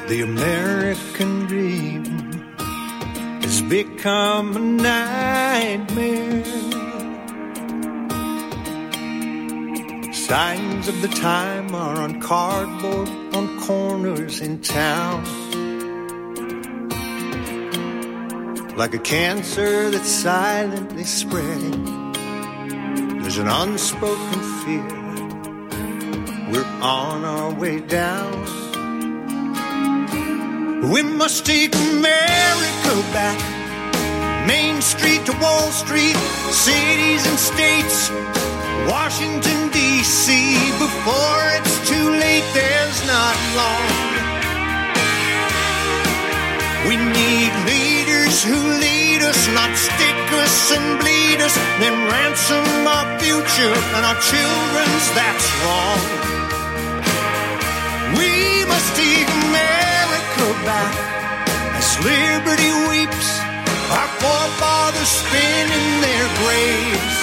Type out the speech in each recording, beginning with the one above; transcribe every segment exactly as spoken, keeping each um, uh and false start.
The American dream has become a nightmare. Signs of the time are on cardboard on corners in town. Like a cancer that's silently spreading, there's an unspoken fear. We're on our way down. We must take America back. Main Street to Wall Street, cities and states, Washington, D C Before it's too late, there's not long. We need leaders who lead us, not stick us and bleed us, then ransom our future and our children's, that's wrong. We must take America back as liberty weeps, our forefathers spin in their graves.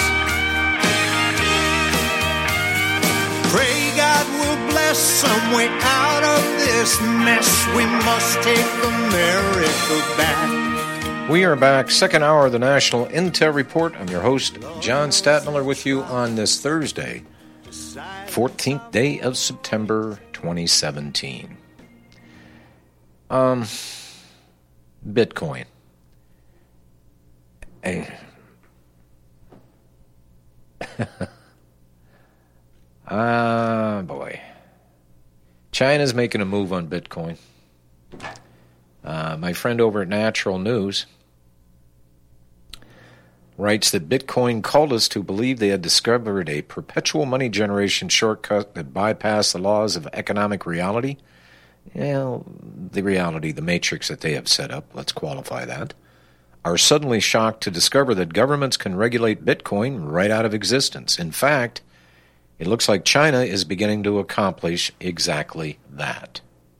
Pray God will bless some way out of this mess. We must take America back. We are back, second hour of the National Intel Report. I'm your host, John Stadtmiller, with you on this Thursday, fourteenth day of September, twenty seventeen. Um, Bitcoin. Hey. Ah, boy. China's making a move on Bitcoin. Uh, my friend over at Natural News writes that Bitcoin cultists who believed they had discovered a perpetual money generation shortcut that bypassed the laws of economic reality, well, the reality, the matrix that they have set up, let's qualify that, are suddenly shocked to discover that governments can regulate Bitcoin right out of existence. In fact, it looks like China is beginning to accomplish exactly that.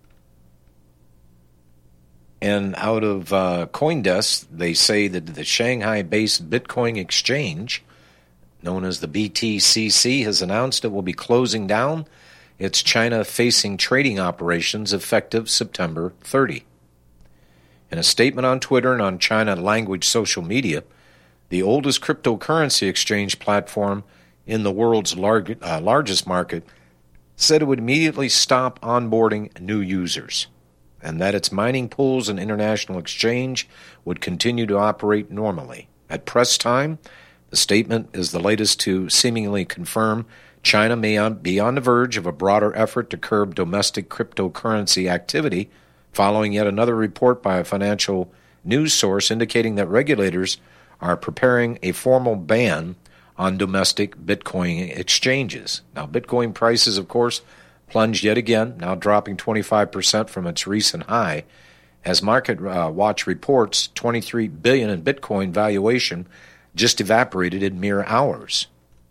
And out of uh, CoinDesk, they say that the Shanghai-based Bitcoin exchange, known as the B T C C, has announced it will be closing down its China-facing trading operations effective September thirtieth. In a statement on Twitter and on China-language social media, the oldest cryptocurrency exchange platform in the world's larg- uh, largest market, said it would immediately stop onboarding new users, and that its mining pools and international exchange would continue to operate normally. At press time, the statement is the latest to seemingly confirm China may on, be on the verge of a broader effort to curb domestic cryptocurrency activity, following yet another report by a financial news source indicating that regulators are preparing a formal ban on domestic Bitcoin exchanges. Now, Bitcoin prices, of course, plunged yet again, now dropping twenty-five percent from its recent high. As Market uh, Watch reports, twenty-three billion dollars in Bitcoin valuation just evaporated in mere hours.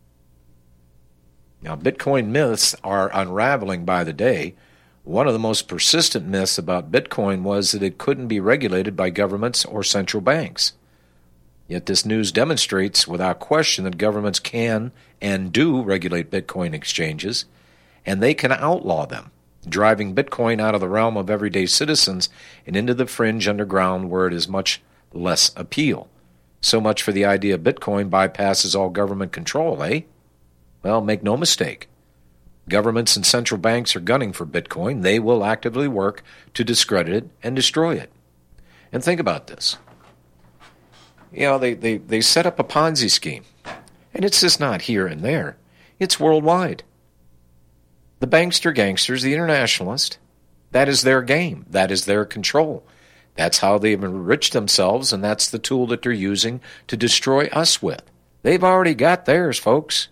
Now, Bitcoin myths are unraveling by the day. One of the most persistent myths about Bitcoin was that it couldn't be regulated by governments or central banks. Yet this news demonstrates without question that governments can and do regulate Bitcoin exchanges, and they can outlaw them, driving Bitcoin out of the realm of everyday citizens and into the fringe underground where it is much less appeal. So much for the idea Bitcoin bypasses all government control, eh? Well, make no mistake. Governments and central banks are gunning for Bitcoin. They will actively work to discredit it and destroy it. And think about this. You know, they, they, they set up a Ponzi scheme, and it's just not here and there. It's worldwide. The bankster gangsters, the internationalists, that is their game. That is their control. That's how they've enriched themselves, and that's the tool that they're using to destroy us with. They've already got theirs, folks.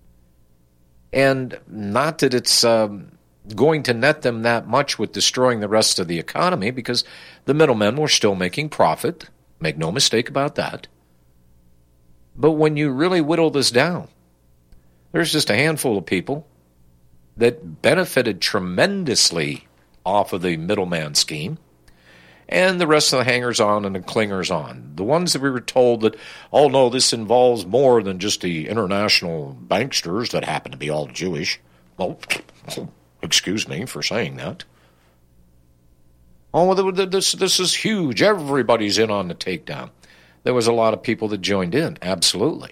And not that it's um, going to net them that much with destroying the rest of the economy, because the middlemen were still making profit. Make no mistake about that. But when you really whittle this down, there's just a handful of people that benefited tremendously off of the middleman scheme, and the rest of the hangers-on and the clingers-on. The ones that we were told that, oh no, this involves more than just the international banksters that happen to be all Jewish. Well, excuse me for saying that. Oh, this, this is huge. Everybody's in on the takedown. There was a lot of people that joined in, absolutely.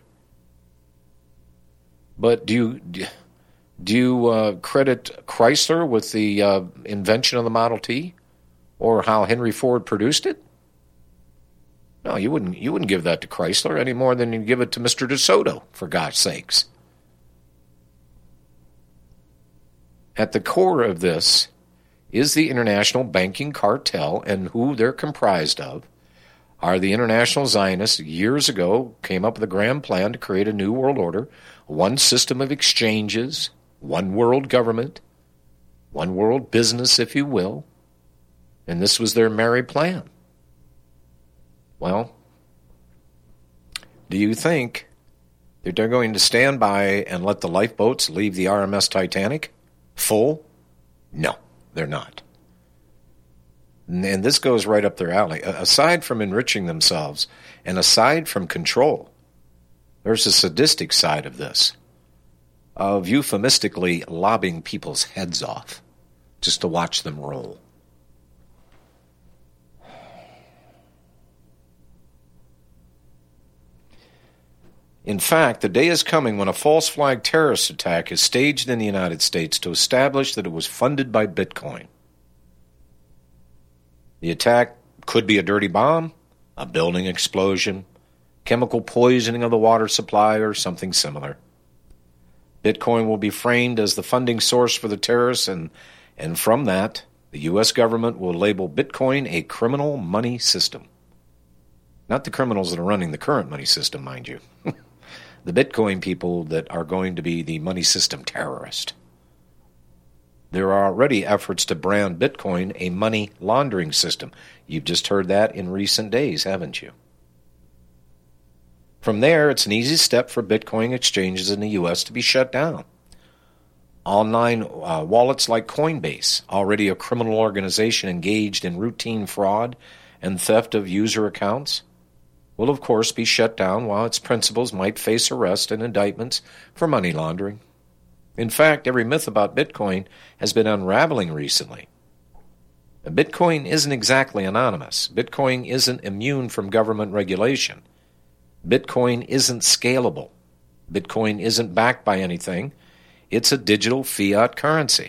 But do you do you uh, credit Chrysler with the uh, invention of the Model T, or how Henry Ford produced it? No, you wouldn't. You wouldn't give that to Chrysler any more than you'd give it to Mister DeSoto, for God's sakes. At the core of this is the international banking cartel, and who they're comprised of are the international Zionists. Years ago came up with a grand plan to create a new world order, one system of exchanges, one world government, one world business, if you will. And this was their merry plan. Well, do you think that they're going to stand by and let the lifeboats leave the R M S Titanic full? No, they're not. And this goes right up their alley. Aside from enriching themselves, and aside from control, there's a sadistic side of this, of euphemistically lobbing people's heads off just to watch them roll. In fact, the day is coming when a false flag terrorist attack is staged in the United States to establish that it was funded by Bitcoin. The attack could be a dirty bomb, a building explosion, chemical poisoning of the water supply, or something similar. Bitcoin will be framed as the funding source for the terrorists, and, and from that, the U S government will label Bitcoin a criminal money system. Not the criminals that are running the current money system, mind you. The Bitcoin people that are going to be the money system terrorist. There are already efforts to brand Bitcoin a money laundering system. You've just heard that in recent days, haven't you? From there, it's an easy step for Bitcoin exchanges in the U S to be shut down. Online uh, wallets like Coinbase, already a criminal organization engaged in routine fraud and theft of user accounts, will of course be shut down, while its principals might face arrest and indictments for money laundering. In fact, every myth about Bitcoin has been unraveling recently. Bitcoin isn't exactly anonymous. Bitcoin isn't immune from government regulation. Bitcoin isn't scalable. Bitcoin isn't backed by anything. It's a digital fiat currency.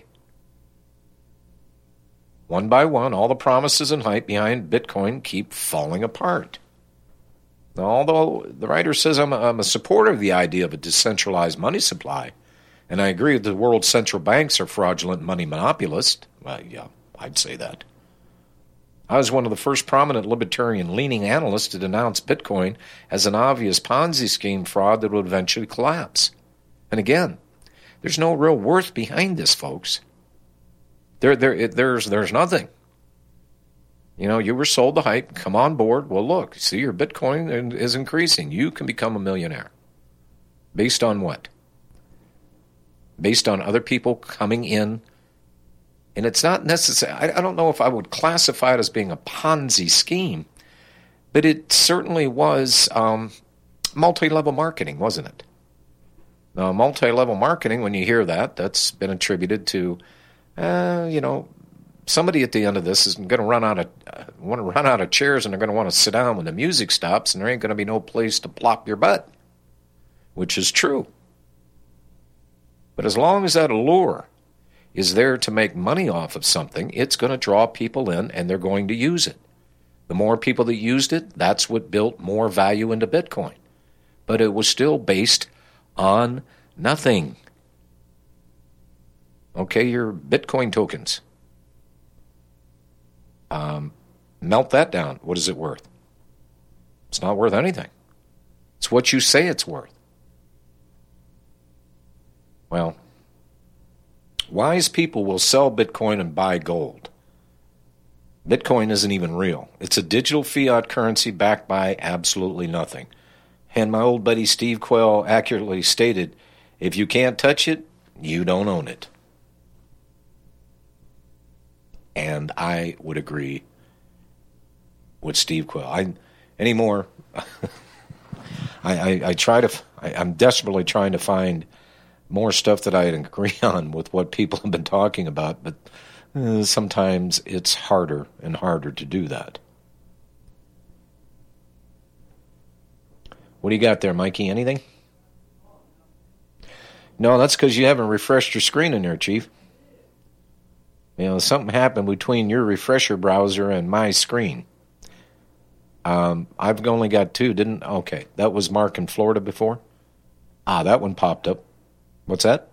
One by one, all the promises and hype behind Bitcoin keep falling apart. Now, although the writer says I'm a, I'm a supporter of the idea of a decentralized money supply, and I agree that the world's central banks are fraudulent money monopolists, well, yeah, I'd say that. I was one of the first prominent libertarian-leaning analysts to denounce Bitcoin as an obvious Ponzi scheme fraud that would eventually collapse. And again, there's no real worth behind this, folks. There, there, there's, there's nothing. You know, you were sold the hype, come on board. Well, look, see, your Bitcoin is increasing. You can become a millionaire. Based on what? Based on other people coming in. And it's not necessary. I, I don't know if I would classify it as being a Ponzi scheme, but it certainly was um, multi-level marketing, wasn't it? Now, multi-level marketing, when you hear that, that's been attributed to, uh, you know, somebody at the end of this is going to run out of uh, want to run out of chairs, and they're going to want to sit down when the music stops, and there ain't going to be no place to plop your butt, which is true. But as long as that allure is there to make money off of something, it's going to draw people in, and they're going to use it. The more people that used it, that's what built more value into Bitcoin. But it was still based on nothing. Okay, your Bitcoin tokens. Um, melt that down. What is it worth? It's not worth anything. It's what you say it's worth. Well, wise people will sell Bitcoin and buy gold. Bitcoin isn't even real. It's a digital fiat currency backed by absolutely nothing. And my old buddy Steve Quayle accurately stated, if you can't touch it, you don't own it. And I would agree with Steve Quayle. I anymore. I, I, I try to. I, I'm desperately trying to find more stuff that I agree on with what people have been talking about, but uh, sometimes it's harder and harder to do that. What do you got there, Mikey? Anything? No, that's because you haven't refreshed your screen in there, Chief. You know, something happened between your refresher browser and my screen. Um, I've only got two, didn't... Okay, that was Mark in Florida before? Ah, that one popped up. What's that?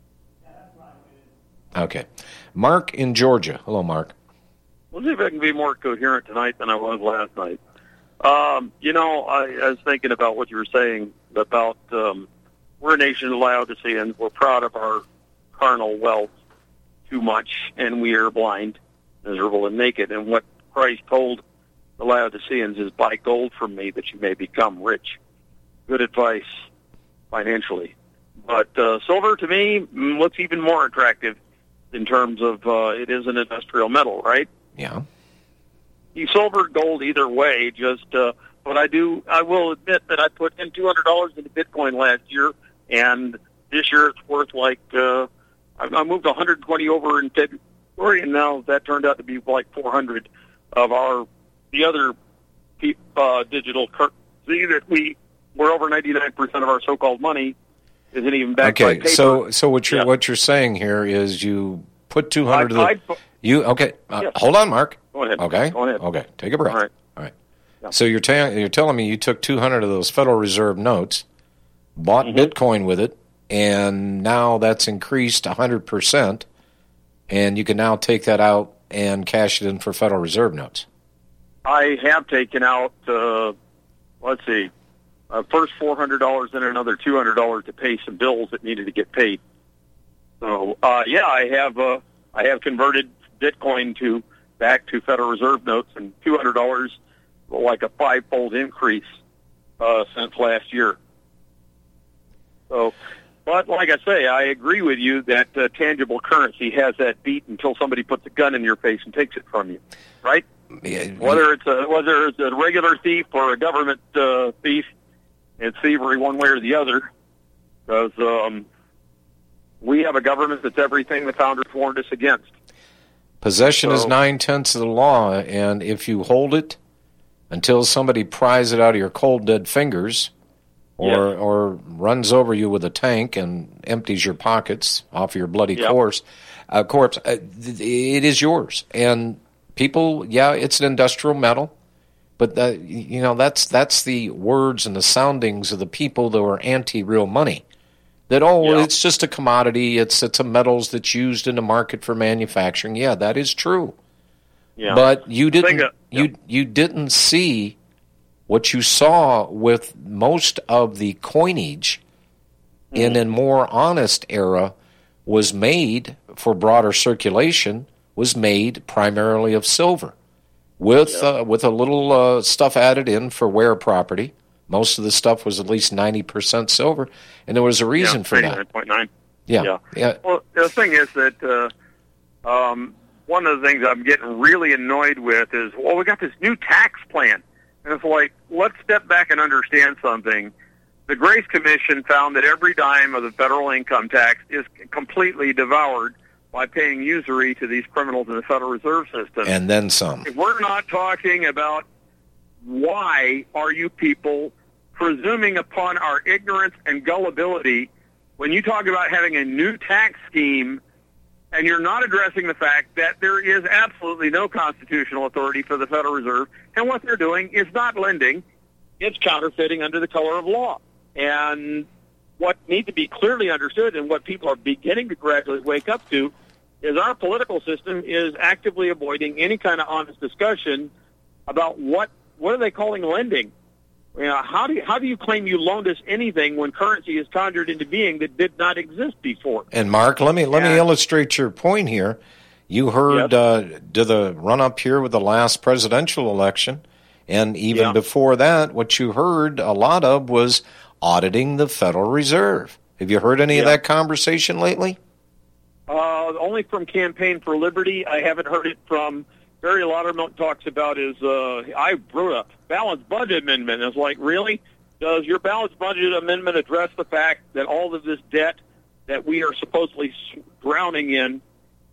Okay. Mark in Georgia. Hello, Mark. We'll see if I can be more coherent tonight than I was last night. Um, you know, I, I was thinking about what you were saying about um, we're a nation of Laodiceans. We're proud of our carnal wealth too much, and we are blind, miserable, and naked. And what Christ told the Laodiceans is, buy gold from me that you may become rich. Good advice financially. But uh, silver, to me, looks even more attractive in terms of uh, it is an industrial metal, right? Yeah. You silver, gold, either way. Just, uh, but I do. I will admit that I put in two hundred dollars into Bitcoin last year, and this year it's worth like uh, I, I moved one hundred twenty over in February, and now that turned out to be like four hundred of our the other uh, digital currency that we we're over ninety-nine percent of our so-called money isn't even backed by okay, paper. so so what you're yeah. what you're saying here is you put two hundred of the, I, I, you okay? Uh, yes. Hold on, Mark. Go ahead. Okay. Go ahead. Okay. Take a breath. All right. All right. Yeah. So you're ta- you're telling me you took two hundred of those Federal Reserve notes, bought Mm-hmm. Bitcoin with it, and now that's increased one hundred percent, and you can now take that out and cash it in for Federal Reserve notes. I have taken out, uh, let's see, uh, first four hundred dollars and another two hundred dollars to pay some bills that needed to get paid. So, uh, yeah, I have uh, I have converted Bitcoin to back to Federal Reserve notes, and two hundred dollars, like a five-fold increase uh, since last year. So, but like I say, I agree with you that uh, tangible currency has that beat until somebody puts a gun in your face and takes it from you, right? Yeah, Whether it's a whether it's a regular thief or a government uh, thief, it's thievery one way or the other, because um, we have a government that's everything the founders warned us against. Possession So- is nine-tenths of the law, and if you hold it until somebody pries it out of your cold, dead fingers or Yes. or runs over you with a tank and empties your pockets off your bloody Yep. corpse, uh, corpse, uh, th- it is yours. And people, yeah, it's an industrial metal, but the, you know that's that's the words and the soundings of the people that were anti-real money. That, oh, Yeah. it's just a commodity, it's it's a metals that's used in the market for manufacturing. Yeah, that is true. Yeah. But you didn't Think of- yeah. you you didn't see what you saw with most of the coinage in Mm-hmm. a more honest era was made for broader circulation, was made primarily of silver, with Yeah. uh, with a little uh, stuff added in for wear property. Most of the stuff was at least ninety percent silver, and there was a reason yeah, for that. ninety-nine point nine. Yeah, Yeah. yeah. Well, the thing is that uh, um, one of the things I'm getting really annoyed with is, well, we got this new tax plan. And it's like, let's step back and understand something. The Grace Commission found that every dime of the federal income tax is completely devoured by paying usury to these criminals in the Federal Reserve System. And then some. If we're not talking about why are you people presuming upon our ignorance and gullibility when you talk about having a new tax scheme and you're not addressing the fact that there is absolutely no constitutional authority for the Federal Reserve, and what they're doing is not lending, it's counterfeiting under the color of law. And what needs to be clearly understood and what people are beginning to gradually wake up to is our political system is actively avoiding any kind of honest discussion about what what are they calling lending. You know, how do you, how do you claim you loaned us anything when currency is conjured into being that did not exist before? And Mark, let me let me And- illustrate your point here. You heard Yes. uh, to the run up here with the last presidential election, and even Yeah. before that, what you heard a lot of was auditing the Federal Reserve. Have you heard any of Yeah. that conversation lately? Uh, only from Campaign for Liberty. I haven't heard it from Barry Loudermilk. Talks about is uh, I wrote a balanced budget amendment. And it's like, really? Does your balanced budget amendment address the fact that all of this debt that we are supposedly drowning in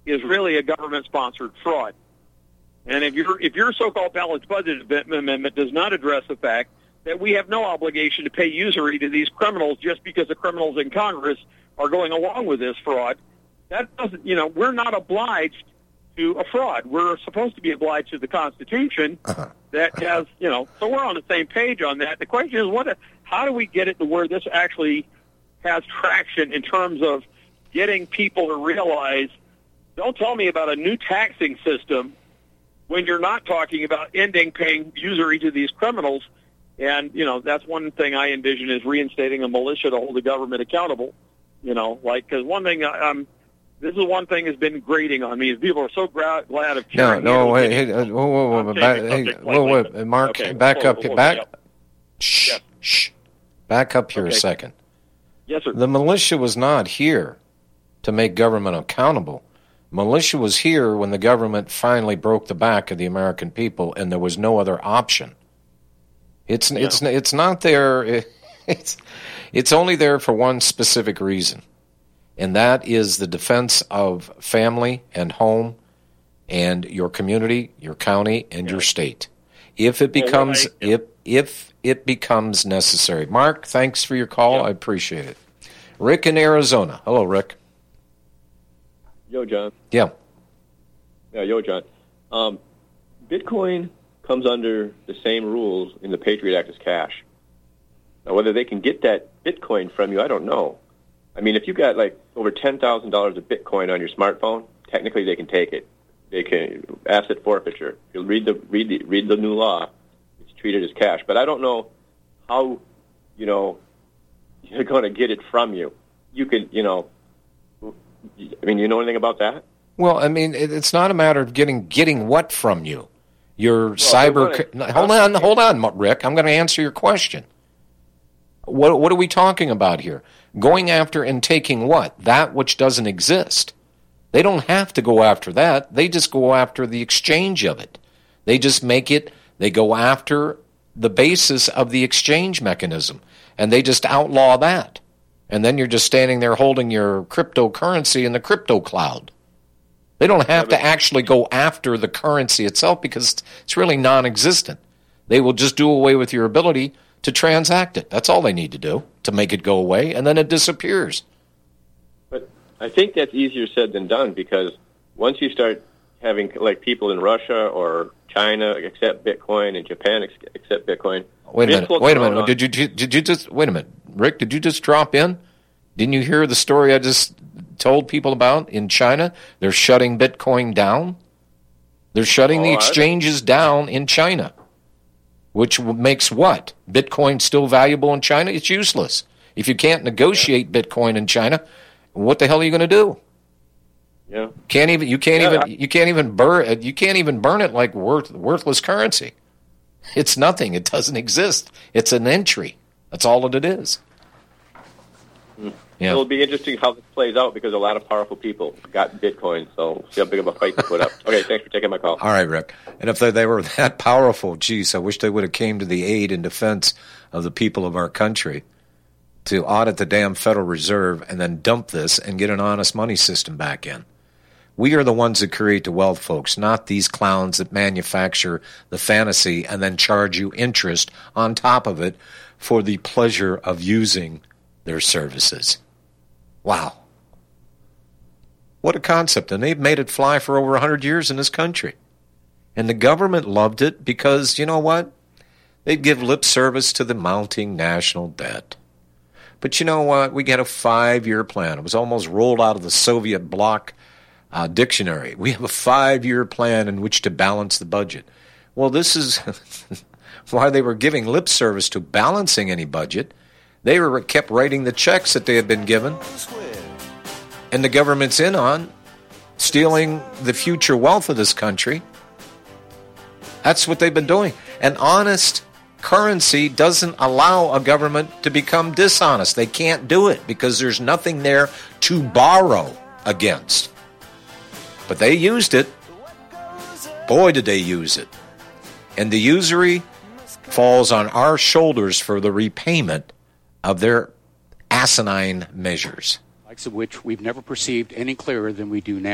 is really a government-sponsored fraud. And if your if your so-called balanced budget amendment does not address the fact that we have no obligation to pay usury to these criminals just because the criminals in Congress are going along with this fraud, that doesn't, you know, we're not obliged to a fraud. We're supposed to be obliged to the Constitution uh-huh. that has, you know, so we're on the same page on that. The question is, what? How do we get it to where this actually has traction in terms of getting people to realize, don't tell me about a new taxing system when you're not talking about ending paying usury to these criminals. And, you know, that's one thing I envision is reinstating a militia to hold the government accountable. You know, like, because one thing I'm, this is one thing that's been grating on me is people are so gra- glad of cheering. No, no, wait, hey, uh, whoa, whoa, whoa, back, hey, whoa, whoa, Mark, okay, back hold, up, hold, back, hold, shh, yes. shh, back up here okay. a second. Yes, sir. The militia was not here to make government accountable. Militia was here when the government finally broke the back of the American people, and there was no other option. It's yeah. it's it's not there. It's it's only there for one specific reason, and that is the defense of family and home, and your community, your county, and yeah. your state. If it becomes well, I, yeah. if if it becomes necessary. Mark, thanks for your call. Yeah. I appreciate it. Rick in Arizona. Hello, Rick. Yo, John. Yeah. Yeah, yo, John. Um, Bitcoin comes under the same rules in the Patriot Act as cash. Now, whether they can get that Bitcoin from you, I don't know. I mean, if you got like over ten thousand dollars of Bitcoin on your smartphone, technically they can take it. They can asset forfeiture. You'll read the read the read the new law. It's treated as cash, but I don't know how, you know, you're going to get it from you. You could, you know. I mean, you know anything about that? Well, I mean, it's not a matter of getting getting what from you. Your well, cyber. Gonna, hold on, hold on, Rick. I'm going to answer your question. What what are we talking about here? Going after and taking what? That which doesn't exist. They don't have to go after that. They just go after the exchange of it. They just make it. They go after the basis of the exchange mechanism, and they just outlaw that. And then you're just standing there holding your cryptocurrency in the crypto cloud. They don't have to actually go after the currency itself because it's really non-existent. They will just do away with your ability to transact it. That's all they need to do to make it go away, and then it disappears. But I think that's easier said than done because once you start having like people in Russia or China accept Bitcoin and Japan accept Bitcoin. Wait a minute. Wait a minute. Did you did you just wait a minute, Rick? Did you just drop in? Didn't you hear the story I just told people about in China? They're shutting Bitcoin down. They're shutting oh, the exchanges down in China, which makes what? Bitcoin still valuable in China? It's useless. If you can't negotiate yeah. Bitcoin in China, what the hell are you going to do? Yeah. Can't even you can't yeah, even I, you can't even burn you can't even burn it like worth, worthless currency. It's nothing. It doesn't exist. It's an entry. That's all that it is. Mm. Yeah. It'll be interesting how this plays out because a lot of powerful people got Bitcoin, so see how big of a fight to put up. Okay, thanks for taking my call. All right, Rick. And if they, they were that powerful, geez, I wish they would have came to the aid and defense of the people of our country to audit the damn Federal Reserve and then dump this and get an honest money system back in. We are the ones that create the wealth, folks, not these clowns that manufacture the fantasy and then charge you interest on top of it for the pleasure of using their services. Wow. What a concept. And they've made it fly for over one hundred years in this country. And the government loved it because, you know what? They'd give lip service to the mounting national debt. But you know what? We got a five-year plan. It was almost rolled out of the Soviet bloc Uh, dictionary. We have a five-year plan in which to balance the budget. Well, this is why they were giving lip service to balancing any budget. They were kept writing the checks that they had been given, and the government's in on stealing the future wealth of this country. That's what they've been doing. An honest currency doesn't allow a government to become dishonest. They can't do it because there's nothing there to borrow against. But they used it. Boy, did they use it. And the usury falls on our shoulders for the repayment of their asinine measures. Likes of which we've never perceived any clearer than we do now.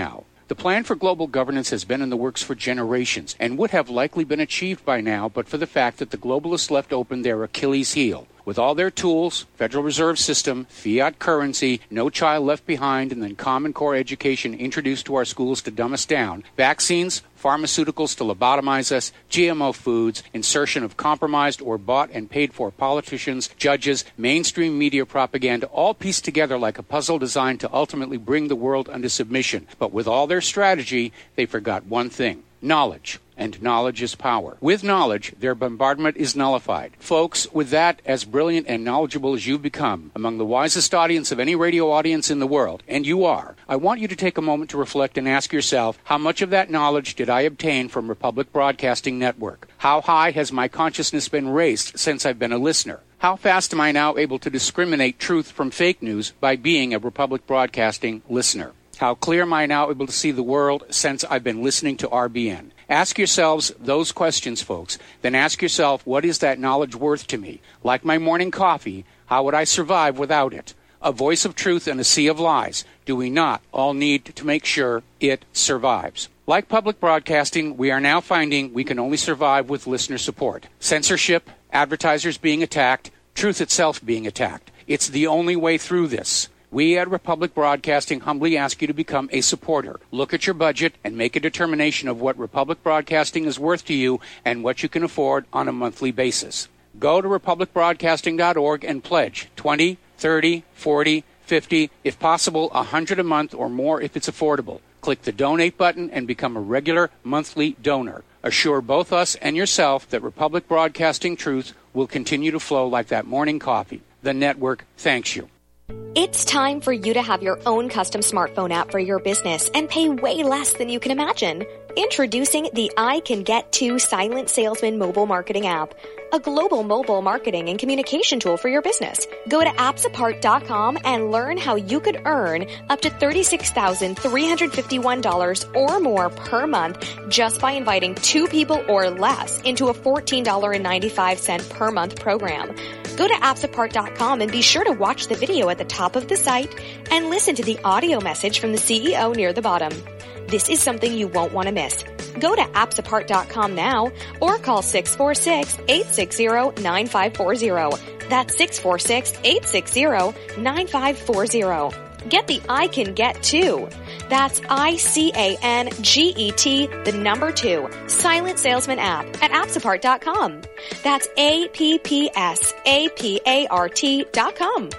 The plan for global governance has been in the works for generations and would have likely been achieved by now but for the fact that the globalists left open their Achilles heel. With all their tools, Federal Reserve System, fiat currency, no child left behind, and then Common Core education introduced to our schools to dumb us down, vaccines, pharmaceuticals to lobotomize us, G M O foods, insertion of compromised or bought and paid for politicians, judges, mainstream media propaganda, all pieced together like a puzzle designed to ultimately bring the world under submission. But with all their strategy, they forgot one thing: knowledge. And knowledge is power. With knowledge, their bombardment is nullified. Folks, with that, as brilliant and knowledgeable as you've become, among the wisest audience of any radio audience in the world, and you are, I want you to take a moment to reflect and ask yourself, how much of that knowledge did I obtain from Republic Broadcasting Network? How high has my consciousness been raised since I've been a listener? How fast am I now able to discriminate truth from fake news by being a Republic Broadcasting listener? How clear am I now able to see the world since I've been listening to R B N? Ask yourselves those questions, folks. Then ask yourself, what is that knowledge worth to me? Like my morning coffee, how would I survive without it? A voice of truth in a sea of lies. Do we not all need to make sure it survives? Like public broadcasting, we are now finding we can only survive with listener support. Censorship, advertisers being attacked, truth itself being attacked. It's the only way through this. We at Republic Broadcasting humbly ask you to become a supporter. Look at your budget and make a determination of what Republic Broadcasting is worth to you and what you can afford on a monthly basis. Go to republic broadcasting dot org and pledge twenty, thirty, forty, fifty, if possible one hundred a month or more if it's affordable. Click the donate button and become a regular monthly donor. Assure both us and yourself that Republic Broadcasting truth will continue to flow like that morning coffee. The network thanks you. It's time for you to have your own custom smartphone app for your business and pay way less than you can imagine. Introducing the I Can Get To Silent Salesman mobile marketing app, a global mobile marketing and communication tool for your business. Go to apps apart dot com and learn how you could earn up to thirty-six thousand three hundred fifty-one dollars or more per month just by inviting two people or less into a fourteen dollars and ninety-five cents per month program. Go to apps apart dot com and be sure to watch the video at the top of the site and listen to the audio message from the C E O near the bottom. This is something you won't want to miss. Go to apps apart dot com now or call six four six, eight six zero, nine five four zero. That's six four six, eight six zero, nine five four zero. Get the I Can Get To. That's I C A N G E T, the number two, Silent Salesman app at apps apart dot com. That's A P P S A P A R T dot com.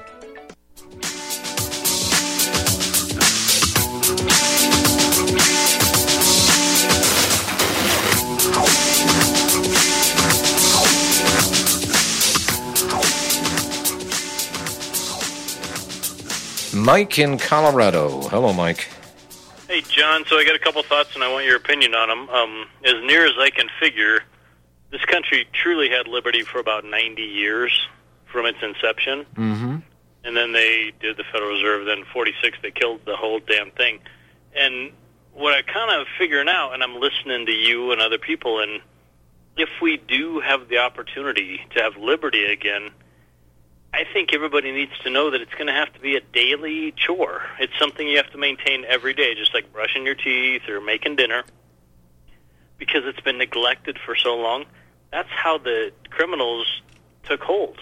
Mike in Colorado. Hello, Mike. Hey, John. So I got a couple thoughts, and I want your opinion on them. Um, as near as I can figure, this country truly had liberty for about ninety years from its inception. Mm-hmm. And then they did the Federal Reserve. Then forty-six, they killed the whole damn thing. And what I kind of figuring out, and I'm listening to you and other people, and if we do have the opportunity to have liberty again, I think everybody needs to know that it's going to have to be a daily chore. It's something you have to maintain every day, just like brushing your teeth or making dinner, because it's been neglected for so long. That's how the criminals took hold.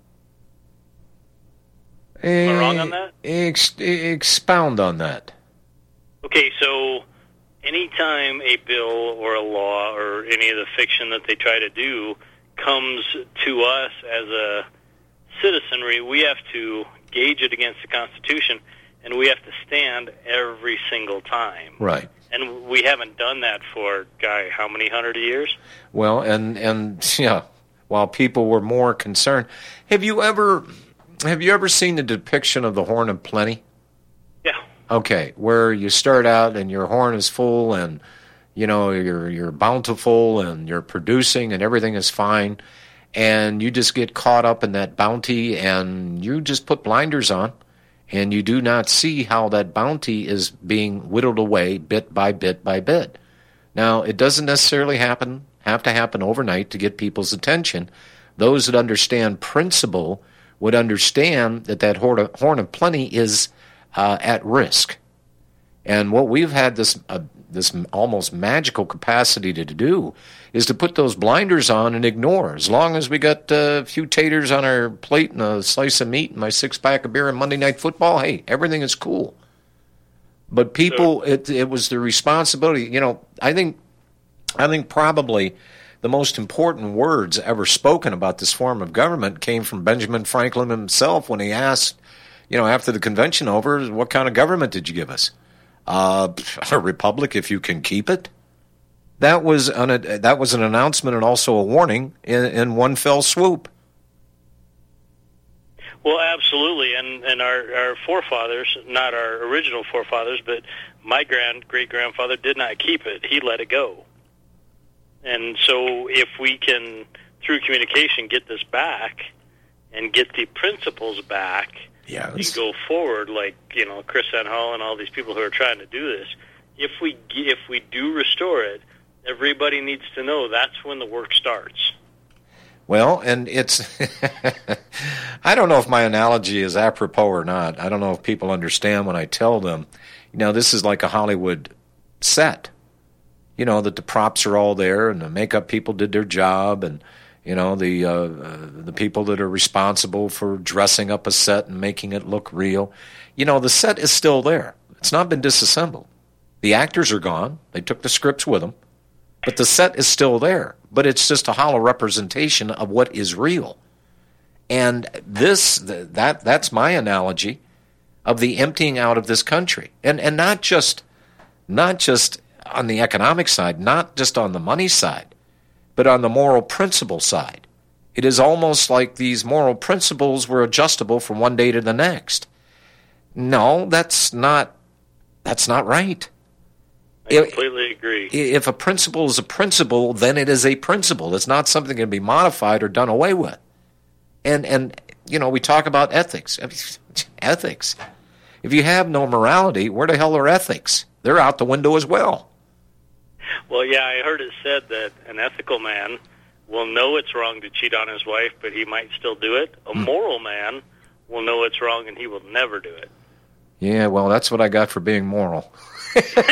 Am I wrong on that? Ex- expound on that. Okay, so anytime a bill or a law or any of the fiction that they try to do comes to us as a citizenry, we have to gauge it against the Constitution, and we have to stand every single time. Right. And we haven't done that for, guy, how many hundred years? Well, and, and yeah, while people were more concerned, have you ever have you ever seen the depiction of the Horn of Plenty? Yeah. Okay, where you start out and your horn is full, and you know you're you're bountiful and you're producing and everything is fine. And you just get caught up in that bounty, and you just put blinders on, and you do not see how that bounty is being whittled away bit by bit by bit. Now, it doesn't necessarily happen have to happen overnight to get people's attention. Those that understand principle would understand that that horn of, horn of plenty is uh, at risk. And what we've had this uh, this almost magical capacity to do is to put those blinders on and ignore. As long as we got a few taters on our plate and a slice of meat and my six-pack of beer and Monday Night Football, hey, everything is cool. But people, it, it was the responsibility. You know, I think, I think probably the most important words ever spoken about this form of government came from Benjamin Franklin himself when he asked, you know, after the convention over, what kind of government did you give us? Uh, a republic if you can keep it. That was an that was an announcement and also a warning in, in one fell swoop. Well, absolutely, and and our, our forefathers, not our original forefathers, but my grand great grandfather did not keep it; he let it go. And so, if we can, through communication, get this back and get the principles back. Yes. And go forward, like, you know, Chris Van Hall and all these people who are trying to do this. If we if we do restore it, everybody needs to know that's when the work starts. Well, and it's, I don't know if my analogy is apropos or not. I don't know if people understand when I tell them, you know, this is like a Hollywood set. You know, that the props are all there and the makeup people did their job and, you know, the uh, uh, the people that are responsible for dressing up a set and making it look real. You know, the set is still there. It's not been disassembled. The actors are gone. They took the scripts with them. But the set is still there. But it's just a hollow representation of what is real. And this, that that's my analogy of the emptying out of this country. And and not just not just on the economic side, not just on the money side, but on the moral principle side. It is almost like these moral principles were adjustable from one day to the next. No, that's not that's not right. I completely agree. If a principle is a principle, then it is a principle. It's not something that can be modified or done away with. And, and you know, we talk about ethics. Ethics. If you have no morality, where the hell are ethics? They're out the window as well. Well, yeah, I heard it said that an ethical man will know it's wrong to cheat on his wife, but he might still do it. A mm. moral man will know it's wrong, and he will never do it. Yeah, well, that's what I got for being moral. The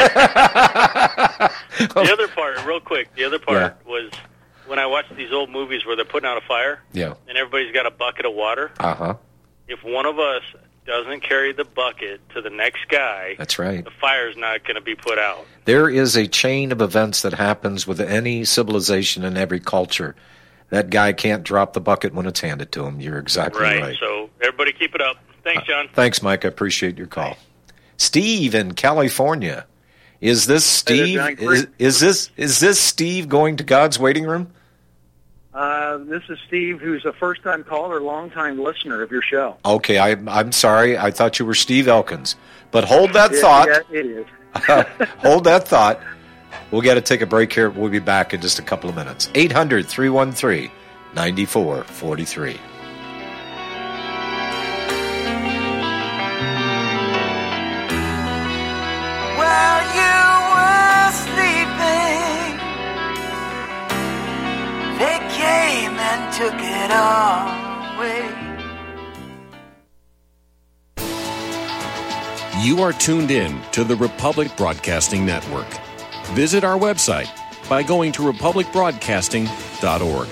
other part, real quick, the other part yeah. was when I watched these old movies where they're putting out a fire, yeah. and everybody's got a bucket of water. Uh-huh. If one of us doesn't carry the bucket to the next guy, that's right. the fire's not going to be put out. There is a chain of events that happens with any civilization in every culture. That guy can't drop the bucket when it's handed to him. You're exactly right. Right, so everybody keep it up. Thanks, John. Uh, thanks, Mike. I appreciate your call. Bye. Steve in California. Is this Steve? Hey, is, is this is this Steve going to God's waiting room? Uh, this is Steve, who's a first-time caller, long-time listener of your show. Okay, I, I'm sorry. I thought you were Steve Elkins. But hold that it, thought. Yeah, it is. Hold that thought. We'll get to take a break here. We'll be back in just a couple of minutes. eight hundred, three one three, nine four four three. Took it away. You are tuned in to the Republic Broadcasting Network. Visit our website by going to republic broadcasting dot org.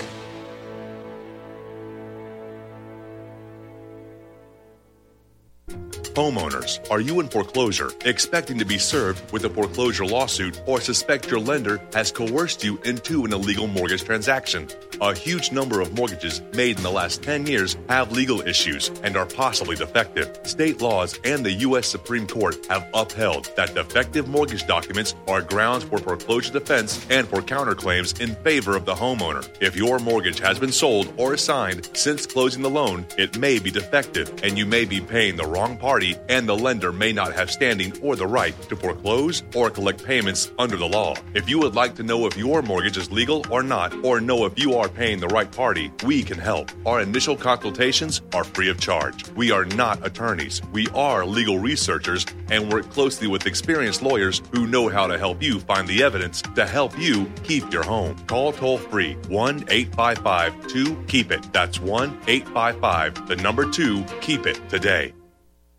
Homeowners, are you in foreclosure, expecting to be served with a foreclosure lawsuit, or suspect your lender has coerced you into an illegal mortgage transaction? A huge number of mortgages made in the last ten years have legal issues and are possibly defective. State laws and the U S Supreme Court have upheld that defective mortgage documents are grounds for foreclosure defense and for counterclaims in favor of the homeowner. If your mortgage has been sold or assigned since closing the loan, it may be defective and you may be paying the wrong party, and the lender may not have standing or the right to foreclose or collect payments under the law. If you would like to know if your mortgage is legal or not, or know if you are paying the right party, we can help. Our initial consultations are free of charge. We are not attorneys. We are legal researchers and work closely with experienced lawyers who know how to help you find the evidence to help you keep your home. Call toll-free one eight five five two keep it. That's one eight five five, the number two, keep it today. Hey!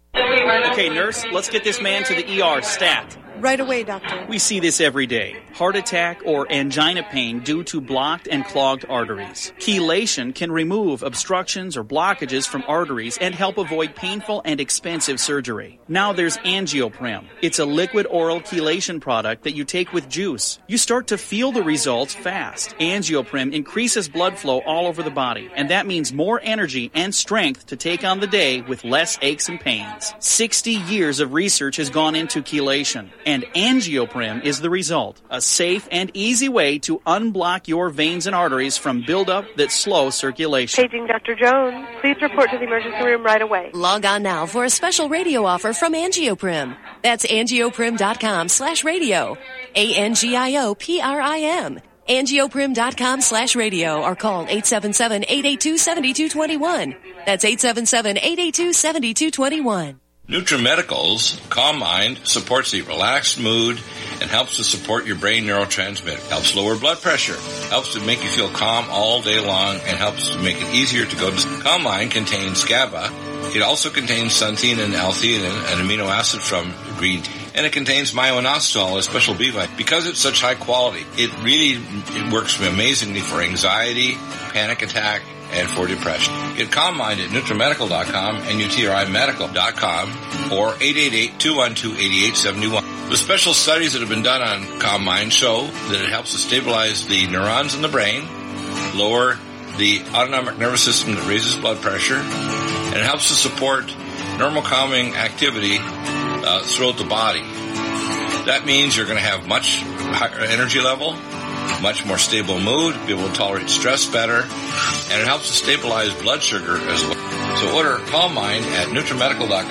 Okay, nurse, let's get this man to the E R stat. Right away, doctor. We see this every day. Heart attack or angina pain due to blocked and clogged arteries. Chelation can remove obstructions or blockages from arteries and help avoid painful and expensive surgery. Now there's Angioprim. It's a liquid oral chelation product that you take with juice. You start to feel the results fast. Angioprim increases blood flow all over the body, and that means more energy and strength to take on the day with less aches and pains. sixty years of research has gone into chelation, and Angioprim is the result. A safe and easy way to unblock your veins and arteries from buildup that slow circulation. Paging Doctor Jones. Please report to the emergency room right away. Log on now for a special radio offer from Angioprim. That's angioprim.com slash radio. A N G I O P R I M. angioprim.com slash radio or call eight seven seven, eight eight two, seven two two one. That's eight seven seven, eight eight two, seven two two one. NutriMedical's Calm Mind supports the relaxed mood and helps to support your brain neurotransmitter, helps lower blood pressure, helps to make you feel calm all day long, and helps to make it easier to go to sleep. Calm Mind contains GABA. It also contains xanthine and L-theanine, an amino acid from green tea. And it contains myo-inositol, a special B vitamin. Because it's such high quality, it really it works amazingly for anxiety, panic attack, and for depression. Get Calm Mind at NutriMedical dot com and U T R I Medical dot com or eight eight eight, two one two, eight eight seven one. The special studies that have been done on Calm Mind show that it helps to stabilize the neurons in the brain, lower the autonomic nervous system that raises blood pressure, and it helps to support normal calming activity uh, throughout the body. That means you're going to have much higher energy level, much more stable mood, be able to tolerate stress better, and it helps to stabilize blood sugar as well. So order Calm Mind at NutriMedical dot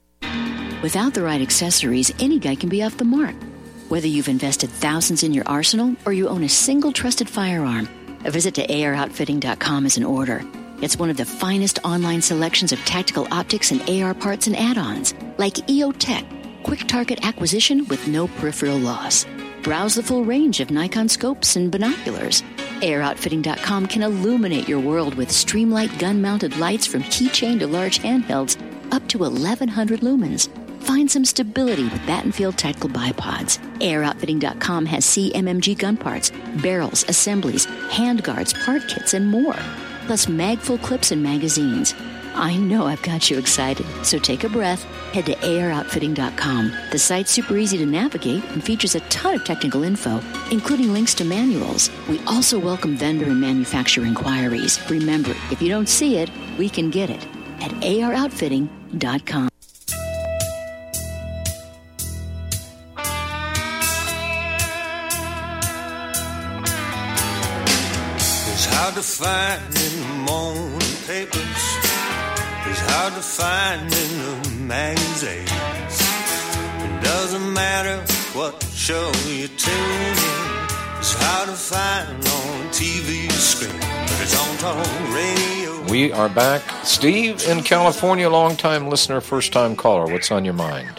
com. Without the right accessories, any guy can be off the mark. Whether you've invested thousands in your arsenal or you own a single trusted firearm, a visit to A R outfitting dot com is in order. It's one of the finest online selections of tactical optics and A R parts and add-ons, like E O Tech, quick target acquisition with no peripheral loss. Browse the full range of Nikon scopes and binoculars. A R outfitting dot com can illuminate your world with Streamlight gun-mounted lights from keychain to large handhelds up to eleven hundred lumens. Find some stability with Battenfield tactical bipods. A R outfitting dot com has C M M G gun parts, barrels, assemblies, handguards, part kits, and more. Plus mag-full clips and magazines. I know I've got you excited, so take a breath. Head to A R outfitting dot com. The site's super easy to navigate and features a ton of technical info, including links to manuals. We also welcome vendor and manufacturer inquiries. Remember, if you don't see it, we can get it at A R outfitting dot com. It's hard to find in the morning papers. It's hard to find in the magazines. It doesn't matter what show you tune in. It's hard to find on T V screen, but it's on talk radio. We are back. Steve in California, long-time listener, first-time caller. What's on your mind?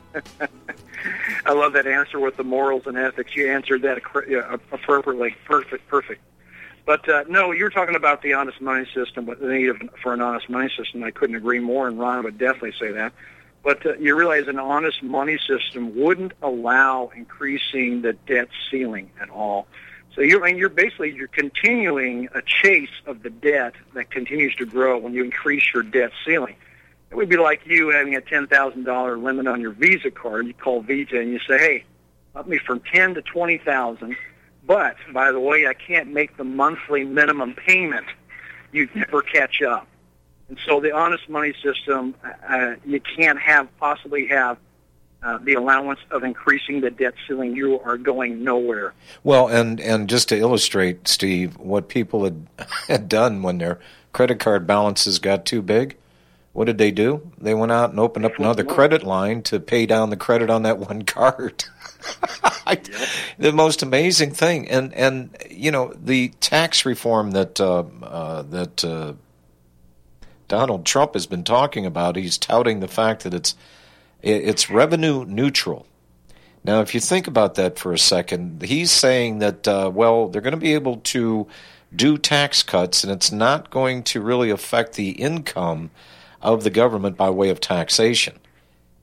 I love that answer with the morals and ethics. You answered that appropriately. Perfect, perfect. But, uh, no, you're talking about the honest money system, the need of, for an honest money system. I couldn't agree more, and Ron would definitely say that. But uh, you realize an honest money system wouldn't allow increasing the debt ceiling at all. So you're, I mean, you're basically you're continuing a chase of the debt that continues to grow when you increase your debt ceiling. It would be like you having a ten thousand dollars limit on your Visa card. You call Visa and you say, hey, up me from ten to twenty thousand dollars. But, by the way, I can't make the monthly minimum payment. You'd never catch up. And so the honest money system, uh, you can't have possibly have uh, the allowance of increasing the debt ceiling. You are going nowhere. Well, and, and just to illustrate, Steve, what people had, had done when their credit card balances got too big, what did they do? They went out and opened up another credit line to pay down the credit on that one card. I, the most amazing thing, and and you know the tax reform that uh, uh, that uh, Donald Trump has been talking about. He's touting the fact that it's it's revenue neutral. Now, if you think about that for a second, he's saying that uh, well, they're going to be able to do tax cuts, and it's not going to really affect the income of the government by way of taxation.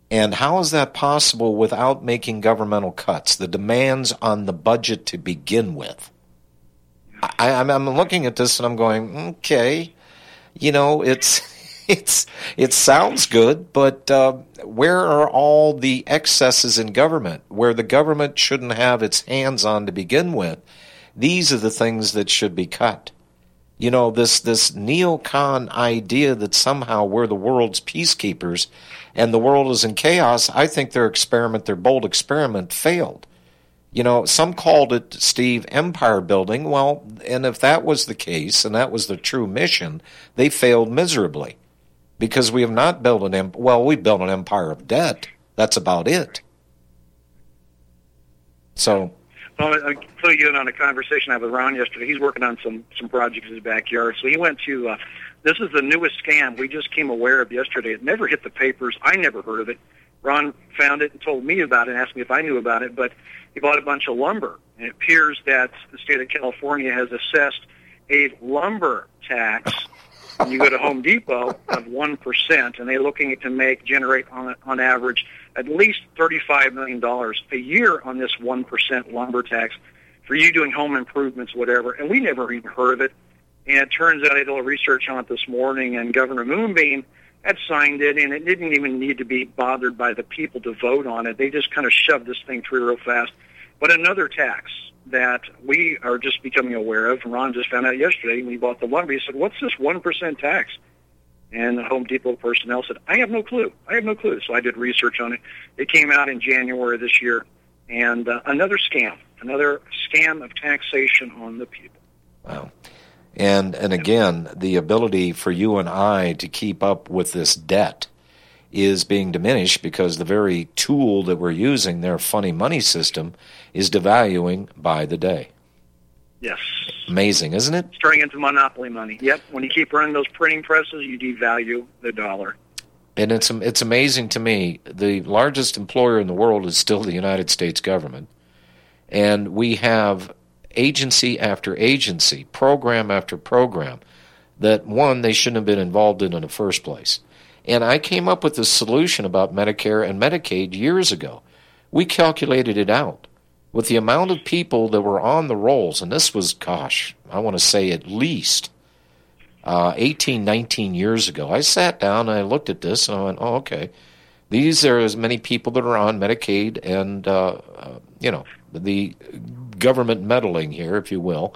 And how is that possible without making governmental cuts? The demands on the budget to begin with. I, I'm, I'm looking at this and I'm going, okay, you know, it's it's it sounds good, but uh, where are all the excesses in government where the government shouldn't have its hands on to begin with? These are the things that should be cut. You know, this this neocon idea that somehow we're the world's peacekeepers and the world is in chaos, I think their experiment, their bold experiment, failed. You know, some called it, Steve, empire building. Well, and if that was the case and that was the true mission, they failed miserably because we have not built an empire. Well, we built an empire of debt. That's about it. So... Well, I'll fill you in on a conversation I had with Ron yesterday. He's working on some, some projects in his backyard. So he went to, uh, this is the newest scam we just came aware of yesterday. It never hit the papers. I never heard of it. Ron found it and told me about it and asked me if I knew about it. But he bought a bunch of lumber. And it appears that the state of California has assessed a lumber tax when you go to Home Depot of one percent. And they're looking to make, generate on, on average, at least thirty-five million dollars a year on this one percent lumber tax for you doing home improvements, whatever. And we never even heard of it. And it turns out I did a little research on it this morning, and Governor Moonbeam had signed it, and it didn't even need to be bothered by the people to vote on it. They just kind of shoved this thing through real fast. But another tax that we are just becoming aware of, and Ron just found out yesterday when he bought the lumber, he said, what's this one percent tax? And the Home Depot personnel said, I have no clue. I have no clue. So I did research on it. It came out in January of this year. And uh, another scam, another scam of taxation on the people. Wow. And and again, the ability for you and I to keep up with this debt is being diminished because the very tool that we're using, their funny money system, is devaluing by the day. Yes. Amazing, isn't it? It's turning into monopoly money. Yep. When you keep running those printing presses, you devalue the dollar. And it's it's amazing to me. The largest employer in the world is still the United States government. And we have agency after agency, program after program, that, one, they shouldn't have been involved in in the first place. And I came up with this solution about Medicare and Medicaid years ago. We calculated it out. With the amount of people that were on the rolls, and this was, gosh, I want to say at least uh, eighteen, nineteen years ago, I sat down and I looked at this and I went, oh, okay, these are as many people that are on Medicaid and, uh, uh, you know, the government meddling here, if you will,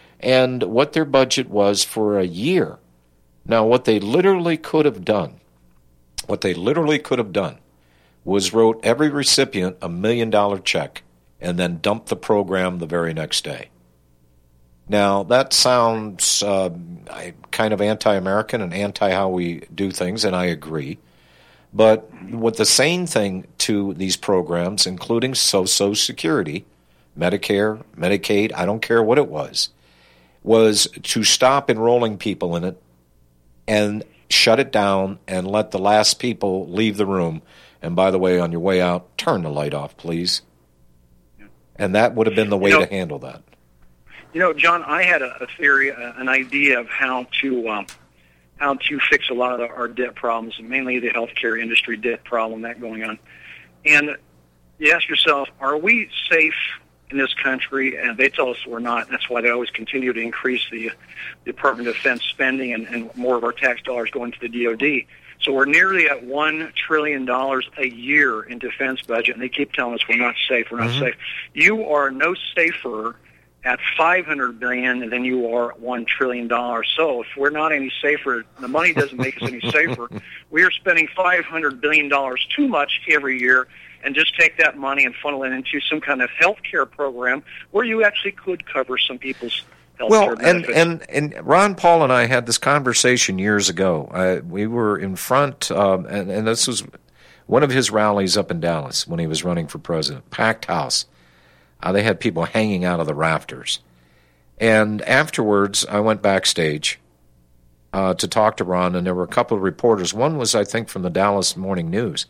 and what their budget was for a year. Now, what they literally could have done, what they literally could have done was wrote every recipient a million-dollar check and then dump the program the very next day. Now, that sounds uh, kind of anti-American and anti-how we do things, and I agree. But what the same thing to these programs, including Social Security, Medicare, Medicaid, I don't care what it was, was to stop enrolling people in it and shut it down and let the last people leave the room. And by the way, on your way out, turn the light off, please. And that would have been the way you know, to handle that. You know, John, I had a, a theory, uh, an idea of how to um, how to fix a lot of our debt problems, and mainly the healthcare industry debt problem that going on. And you ask yourself, are we safe in this country? And they tell us we're not. That's why they always continue to increase the, the Department of Defense spending and, and more of our tax dollars going to the D O D. So we're nearly at one trillion dollars a year in defense budget, and they keep telling us we're not safe, we're not mm-hmm. safe. You are no safer at five hundred billion dollars than you are at one trillion dollars. So if we're not any safer, the money doesn't make us any safer. We are spending five hundred billion dollars too much every year, and just take that money and funnel it into some kind of health care program where you actually could cover some people's health well, care benefits. and, and, and Ron Paul and I had this conversation years ago. Uh, we were in front, um, and, and this was one of his rallies up in Dallas when he was running for president, packed house. Uh, they had people hanging out of the rafters. And afterwards, I went backstage uh, to talk to Ron, and there were a couple of reporters. One was, I think, from the Dallas Morning News.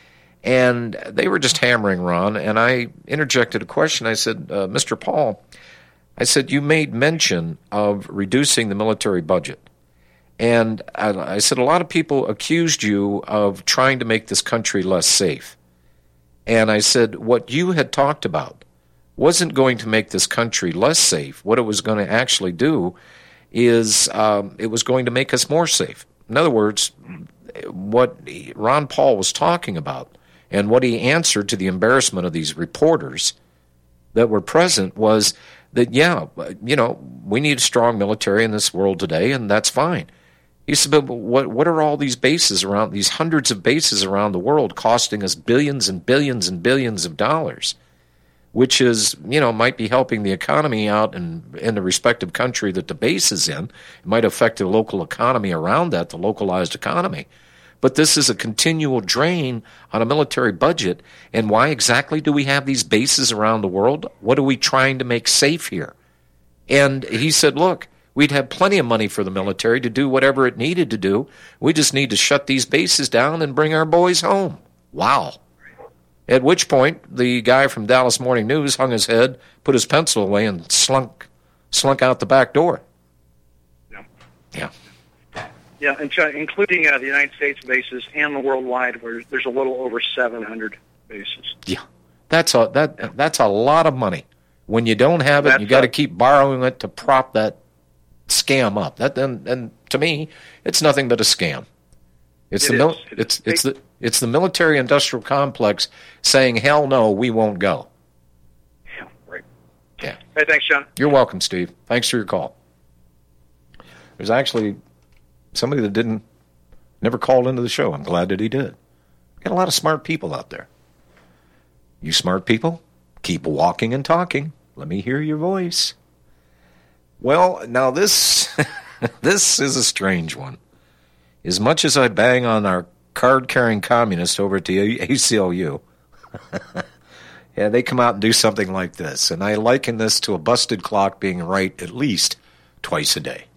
And they were just hammering Ron, and I interjected a question. I said, uh, Mister Paul, I said, you made mention of reducing the military budget. And I, I said, a lot of people accused you of trying to make this country less safe. And I said, what you had talked about wasn't going to make this country less safe. What it was going to actually do is um, it was going to make us more safe. In other words, what Ron Paul was talking about and what he answered to the embarrassment of these reporters that were present was that, yeah, you know, we need a strong military in this world today, and that's fine. He said, but what, what are all these bases around, these hundreds of bases around the world costing us billions and billions and billions of dollars, which is, you know, might be helping the economy out in, in the respective country that the base is in. It might affect the local economy around that, the localized economy. But this is a continual drain on a military budget. And why exactly do we have these bases around the world? What are we trying to make safe here? And he said, look, we'd have plenty of money for the military to do whatever it needed to do. We just need to shut these bases down and bring our boys home. Wow. At which point, the guy from Dallas Morning News hung his head, put his pencil away, and slunk slunk out the back door. Yeah. Yeah. Yeah, and China, including uh, the United States bases and the worldwide, where there's a little over seven hundred bases. Yeah. That's a, that, that's a lot of money. When you don't have it, that's you got to keep borrowing it to prop that scam up. That and, and to me, it's nothing but a scam. It's it the mil- it it's it's the it's the military industrial complex saying, "Hell no, we won't go." Yeah, right. Yeah. Hey, thanks, John. You're welcome, Steve. Thanks for your call. There's actually somebody that didn't never called into the show. I'm glad that he did. Got a lot of smart people out there. You smart people, keep walking and talking. Let me hear your voice. Well, now this this is a strange one. As much as I bang on our card-carrying communists over at the A C L U, yeah, they come out and do something like this, and I liken this to a busted clock being right at least twice a day.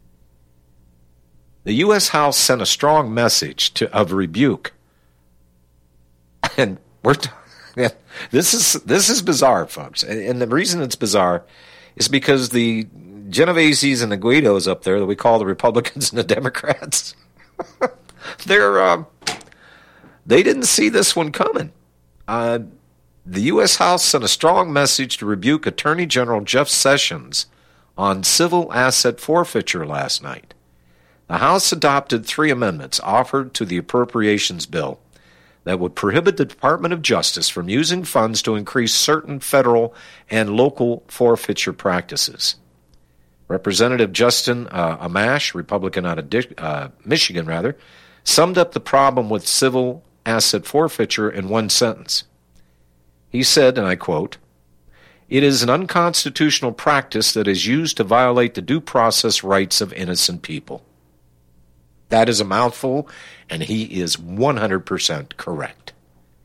The U S House sent a strong message to, of rebuke, and we're t- yeah, this is this is bizarre, folks, and, and the reason it's bizarre is because the Genoveses and the Guidos up there that we call the Republicans and the Democrats, they're um, they didn't see this one coming. Uh, the U S House sent a strong message to rebuke Attorney General Jeff Sessions on civil asset forfeiture last night. The House adopted three amendments offered to the appropriations bill that would prohibit the Department of Justice from using funds to increase certain federal and local forfeiture practices. Representative Justin uh, Amash, Republican out of Di- uh, Michigan, rather, summed up the problem with civil asset forfeiture in one sentence. He said, and I quote, "It is an unconstitutional practice that is used to violate the due process rights of innocent people." That is a mouthful, and he is one hundred percent correct.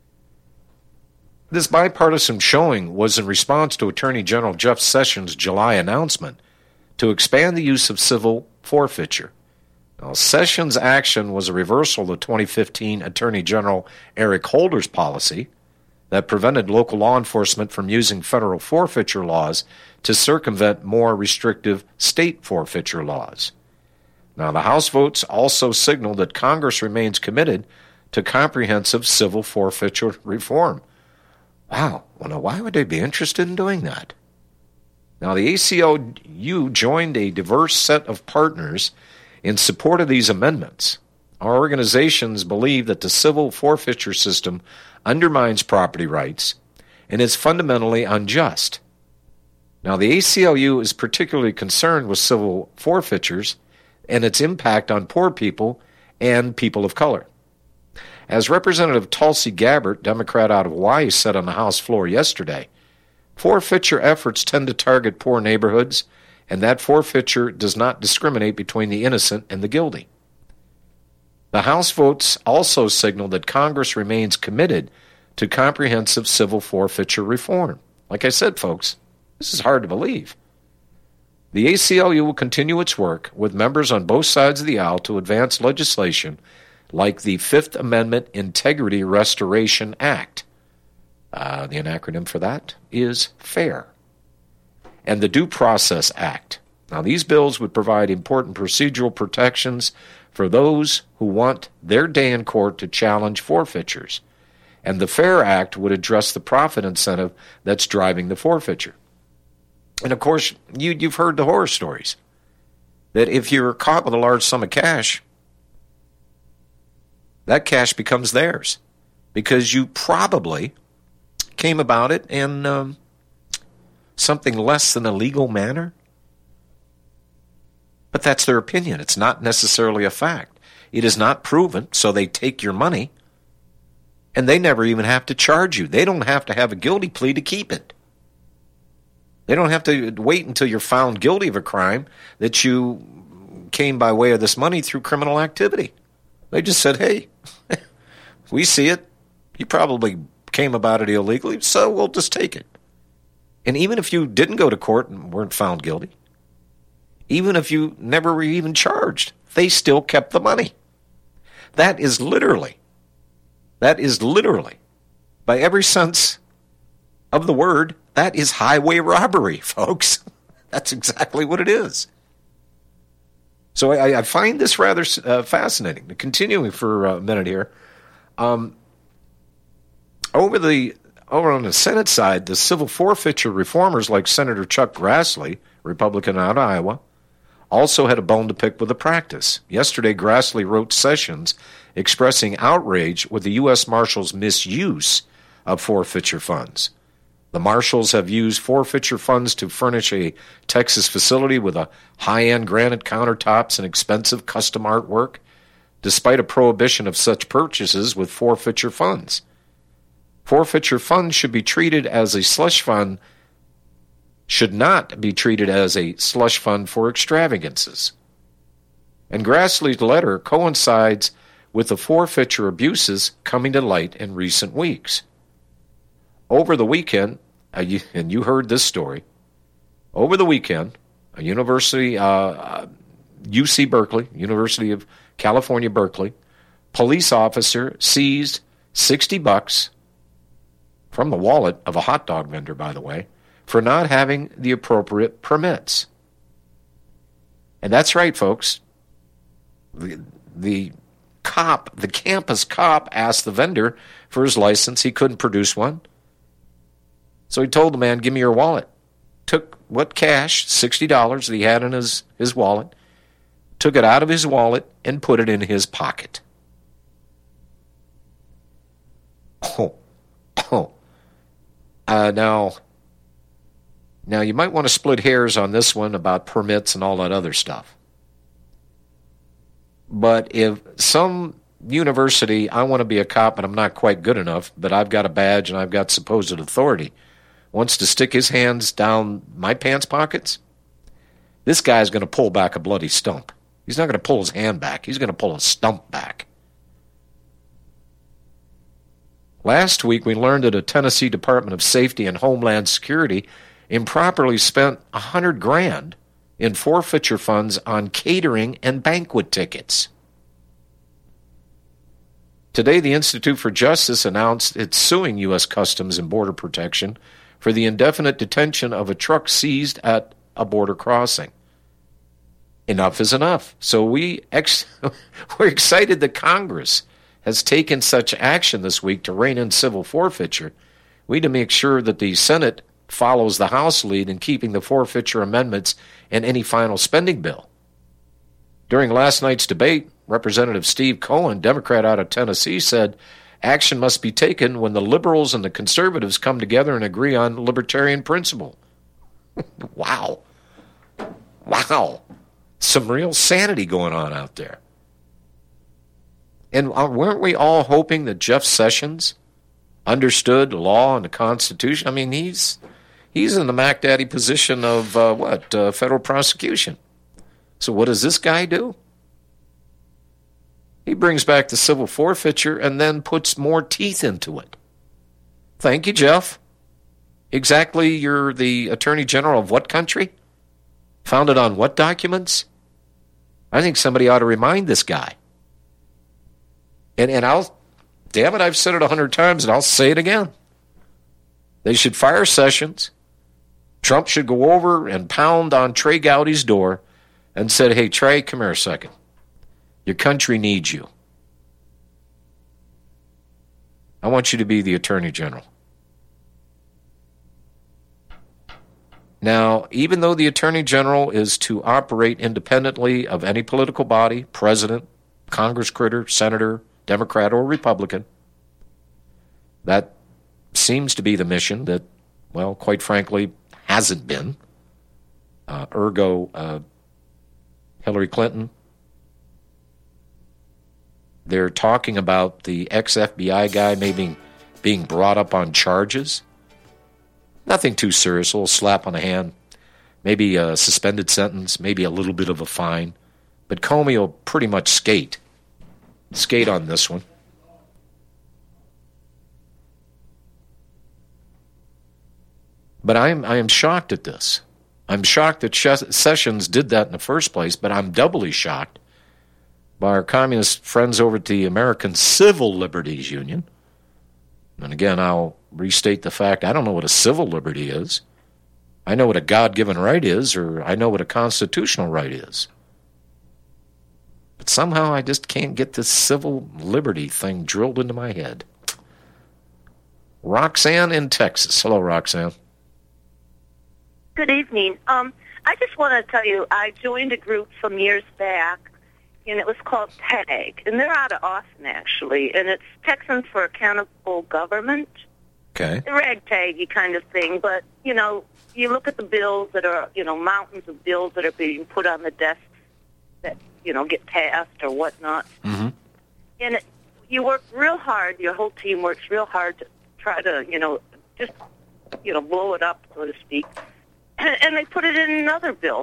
This bipartisan showing was in response to Attorney General Jeff Sessions' July announcement to expand the use of civil forfeiture. Now, Sessions' action was a reversal of the twenty fifteen Attorney General Eric Holder's policy that prevented local law enforcement from using federal forfeiture laws to circumvent more restrictive state forfeiture laws. Now, the House votes also signal that Congress remains committed to comprehensive civil forfeiture reform. Wow, well, now why would they be interested in doing that? Now, the A C L U joined a diverse set of partners in support of these amendments. Our organizations believe that the civil forfeiture system undermines property rights and is fundamentally unjust. Now, the A C L U is particularly concerned with civil forfeitures and its impact on poor people and people of color. As Representative Tulsi Gabbard, Democrat out of Hawaii, said on the House floor yesterday, forfeiture efforts tend to target poor neighborhoods, and that forfeiture does not discriminate between the innocent and the guilty. The House votes also signal that Congress remains committed to comprehensive civil forfeiture reform. Like I said, folks, this is hard to believe. The A C L U will continue its work with members on both sides of the aisle to advance legislation like the Fifth Amendment Integrity Restoration Act. Uh, the acronym for that is FAIR. And the Due Process Act. Now, these bills would provide important procedural protections for those who want their day in court to challenge forfeitures. And the FAIR Act would address the profit incentive that's driving the forfeiture. And, of course, you, you've heard the horror stories that if you're caught with a large sum of cash, that cash becomes theirs because you probably came about it in um, something less than a legal manner. But that's their opinion. It's not necessarily a fact. It is not proven, so they take your money, and they never even have to charge you. They don't have to have a guilty plea to keep it. They don't have to wait until you're found guilty of a crime that you came by way of this money through criminal activity. They just said, hey, we see it. You probably came about it illegally, so we'll just take it. And even if you didn't go to court and weren't found guilty, even if you never were even charged, they still kept the money. That is literally, that is literally, by every sense of the word, that is highway robbery, folks. That's exactly what it is. So I, I find this rather uh, fascinating. Continuing for a minute here, um, over the over on the Senate side, the civil forfeiture reformers like Senator Chuck Grassley, Republican out of Iowa, also had a bone to pick with the practice. Yesterday, Grassley wrote Sessions expressing outrage with the U S Marshals' misuse of forfeiture funds. The Marshals have used forfeiture funds to furnish a Texas facility with a high-end granite countertops and expensive custom artwork, despite a prohibition of such purchases with forfeiture funds. Forfeiture funds should be treated as a slush fund should not be treated as a slush fund for extravagances. And Grassley's letter coincides with the forfeiture abuses coming to light in recent weeks. Over the weekend, uh, you, and you heard this story, over the weekend, a university, uh, uh, U C Berkeley, University of California, Berkeley, police officer seized sixty bucks from the wallet of a hot dog vendor, by the way, for not having the appropriate permits. And that's right, folks. The, the cop, the campus cop, asked the vendor for his license. He couldn't produce one. So he told the man, give me your wallet. Took what cash, sixty dollars that he had in his, his wallet, took it out of his wallet and put it in his pocket. Oh, oh. Uh, now... Now, you might want to split hairs on this one about permits and all that other stuff. But if some university, I want to be a cop and I'm not quite good enough, but I've got a badge and I've got supposed authority, wants to stick his hands down my pants pockets, this guy's going to pull back a bloody stump. He's not going to pull his hand back. He's going to pull a stump back. Last week, we learned that a Tennessee Department of Safety and Homeland Security improperly spent a hundred grand in forfeiture funds on catering and banquet tickets. Today, the Institute for Justice announced it's suing U S Customs and Border Protection for the indefinite detention of a truck seized at a border crossing. Enough is enough. So we ex- we're excited that Congress has taken such action this week to rein in civil forfeiture. We need to make sure that the Senate follows the House lead in keeping the forfeiture amendments in any final spending bill. During last night's debate, Representative Steve Cohen, Democrat out of Tennessee, said action must be taken when the liberals and the conservatives come together and agree on libertarian principle. Wow. Wow. Some real sanity going on out there. And weren't we all hoping that Jeff Sessions understood law and the Constitution? I mean, he's he's in the Mac Daddy position of, uh, what, uh, federal prosecution. So what does this guy do? He brings back the civil forfeiture and then puts more teeth into it. Thank you, Jeff. Exactly, you're the Attorney General of what country? Founded on what documents? I think somebody ought to remind this guy. And and I'll, damn it, I've said it a hundred times and I'll say it again. They should fire Sessions, Trump should go over and pound on Trey Gowdy's door and said, hey, Trey, come here a second. Your country needs you. I want you to be the Attorney General. Now, even though the Attorney General is to operate independently of any political body, president, Congress critter, senator, Democrat, or Republican, that seems to be the mission that, well, quite frankly, hasn't been. Uh, ergo, uh, Hillary Clinton. They're talking about the ex-F B I guy maybe being brought up on charges. Nothing too serious, a little slap on the hand, maybe a suspended sentence, maybe a little bit of a fine. But Comey will pretty much skate. Skate on this one. But I am, I am shocked at this. I'm shocked that Sessions did that in the first place, but I'm doubly shocked by our communist friends over at the American Civil Liberties Union. And again, I'll restate the fact, I don't know what a civil liberty is. I know what a God-given right is, or I know what a constitutional right is. But somehow I just can't get this civil liberty thing drilled into my head. Roxanne in Texas. Hello, Roxanne. Good evening. Um, I just want to tell you, I joined a group some years back, and it was called TAG, and they're out of Austin, actually, and it's Texans for Accountable Government. Okay. The ragtaggy kind of thing, but, you know, you look at the bills that are, you know, mountains of bills that are being put on the desks that, you know, get passed or whatnot. Mm-hmm. And it, you work real hard, your whole team works real hard to try to, you know, just, you know, blow it up, so to speak. And, and they put it in another bill.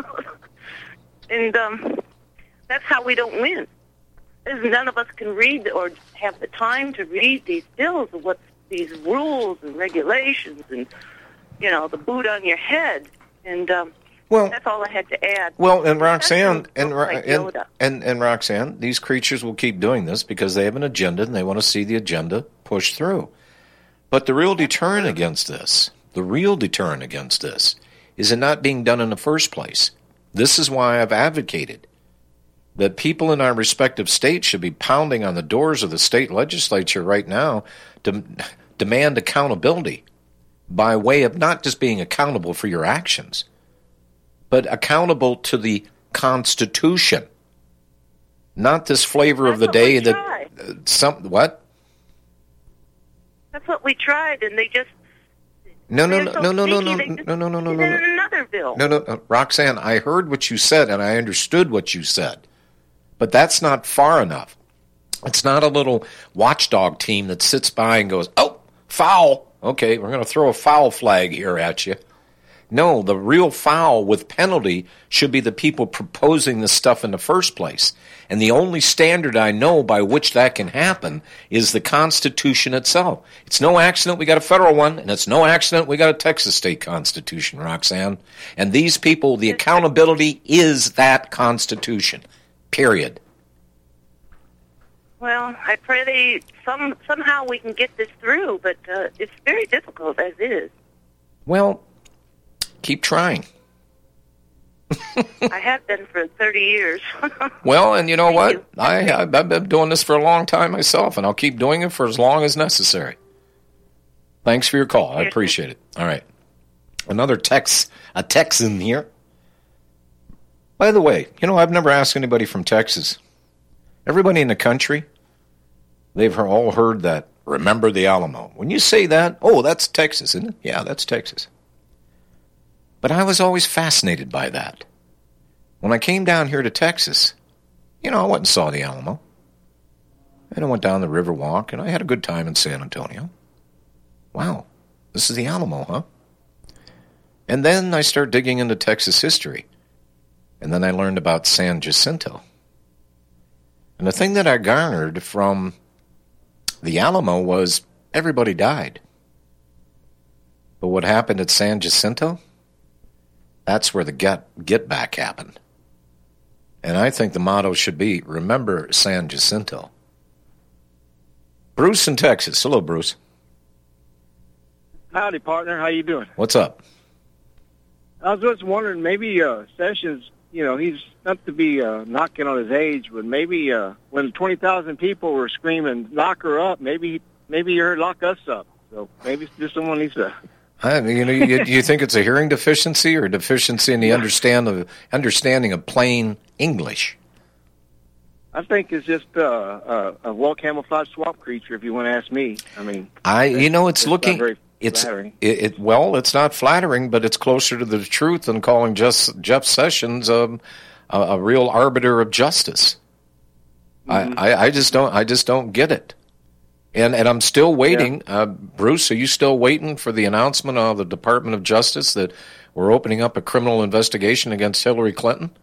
and um, that's how we don't win. Is none of us can read or have the time to read these bills and what these rules and regulations and, you know, the boot on your head. And um, well, that's all I had to add. Well, and Roxanne, and, like and, and, and Roxanne, these creatures will keep doing this because they have an agenda and they want to see the agenda pushed through. But the real deterrent against this, the real deterrent against this, is it not being done in the first place. This is why I've advocated that people in our respective states should be pounding on the doors of the state legislature right now to demand accountability by way of not just being accountable for your actions, but accountable to the Constitution. Not this flavor That's of the what day we that tried. uh, some what? That's what we tried, and they just No, no, no, they're so no, no, no, sneaky, no, they just no, no, no, no, put no, it in no. another bill. No, no, no, Roxanne, I heard what you said and I understood what you said, but that's not far enough. It's not a little watchdog team that sits by and goes, oh, foul. Okay, we're going to throw a foul flag here at you. No, the real foul with penalty should be the people proposing this stuff in the first place. And the only standard I know by which that can happen is the Constitution itself. It's no accident we got a federal one, and it's no accident we got a Texas state Constitution, Roxanne. And these people, the accountability is that Constitution, period. Well, I pray they some somehow we can get this through, but uh, it's very difficult as is. Well, keep trying. I have been for thirty years. Well, and you know Thank what? you. I, I've been doing this for a long time myself, and I'll keep doing it for as long as necessary. Thanks for your call. I appreciate it. All right. Another Tex, a Texan here. By the way, you know, I've never asked anybody from Texas. Everybody in the country, they've all heard that, remember the Alamo. When you say that, oh, that's Texas, isn't it? Yeah, that's Texas. But I was always fascinated by that. When I came down here to Texas, you know, I went and saw the Alamo. And I went down the Riverwalk, and I had a good time in San Antonio. Wow, this is the Alamo, huh? And then I started digging into Texas history. And then I learned about San Jacinto. And the thing that I garnered from the Alamo was everybody died. But what happened at San Jacinto? That's where the get, get back happened. And I think the motto should be, remember San Jacinto. Bruce in Texas. Hello, Bruce. Howdy, partner. How you doing? What's up? I was just wondering, maybe uh, Sessions, you know, he's not to be uh, knocking on his age, but maybe uh, when twenty thousand people were screaming, "Lock her up," maybe maybe you heard "Lock us up." So maybe just someone needs to. I mean, you know, you, you think it's a hearing deficiency or a deficiency in the understand of, understanding of plain English? I think it's just uh, uh, a well-camouflaged swamp creature, if you want to ask me. I mean, I, you know, it's, it's looking, not very it's, flattering. it, it, well, it's not flattering, but it's closer to the truth than calling just Jeff Sessions um, a, a real arbiter of justice. Mm-hmm. I, I, I just don't, I just don't get it. And and I'm still waiting. Yeah. Uh, Bruce, are you still waiting for the announcement of the Department of Justice that we're opening up a criminal investigation against Hillary Clinton?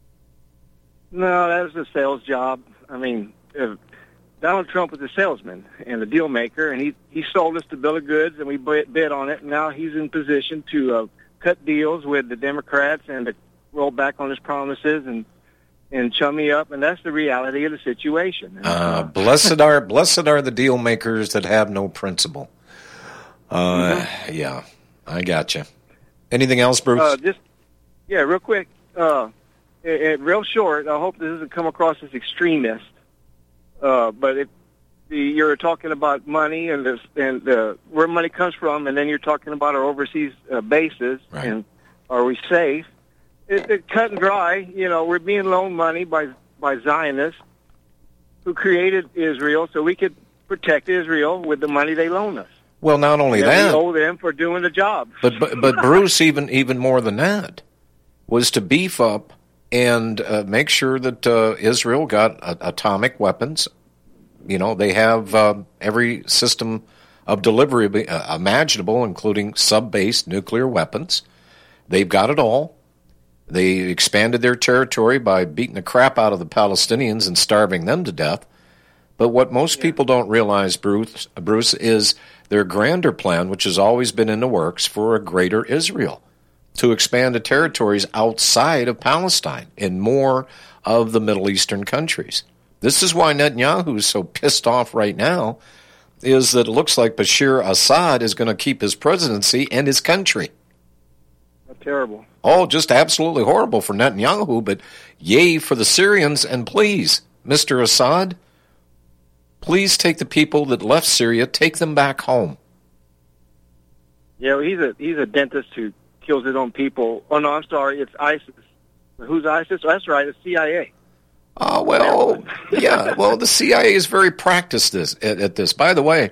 No, that was a sales job. I mean, if Donald Trump was a salesman and a deal maker, and he, he sold us the bill of goods, and we bid on it, and now he's in position to uh, cut deals with the Democrats and to roll back on his promises and and chummy up, and that's the reality of the situation. Uh, blessed are blessed are the deal makers that have no principle. Uh, mm-hmm. Yeah, I gotcha. Anything else, Bruce? Uh, just yeah, real quick. Uh, it, it, real short. I hope this doesn't come across as extremist. Uh, but if the, you're talking about money and this, and uh, where money comes from, and then you're talking about our overseas uh, bases, right. And are we safe? It's it cut and dry. You know, we're being loaned money by by Zionists who created Israel so we could protect Israel with the money they loan us. Well, not only and that, we owe them for doing the job. But but, but Bruce, even even more than that, was to beef up and uh, make sure that uh, Israel got uh, atomic weapons. You know, they have uh, every system of delivery uh, imaginable, including sub-based nuclear weapons. They've got it all. They expanded their territory by beating the crap out of the Palestinians and starving them to death. But what most yeah. people don't realize, Bruce, Bruce, is their grander plan, which has always been in the works for a greater Israel, to expand the territories outside of Palestine in more of the Middle Eastern countries. This is why Netanyahu is so pissed off right now, is that it looks like Bashar Assad is going to keep his presidency and his country. That's terrible. Oh, just absolutely horrible for Netanyahu, but yay for the Syrians. And please, Mister Assad, please take the people that left Syria, take them back home. Yeah, well, he's a he's a dentist who kills his own people. Oh, no, I'm sorry, it's ISIS. Who's ISIS? Oh, that's right, it's C I A. Oh, well, yeah, well, the C I A is very practiced this, at, at this. By the way,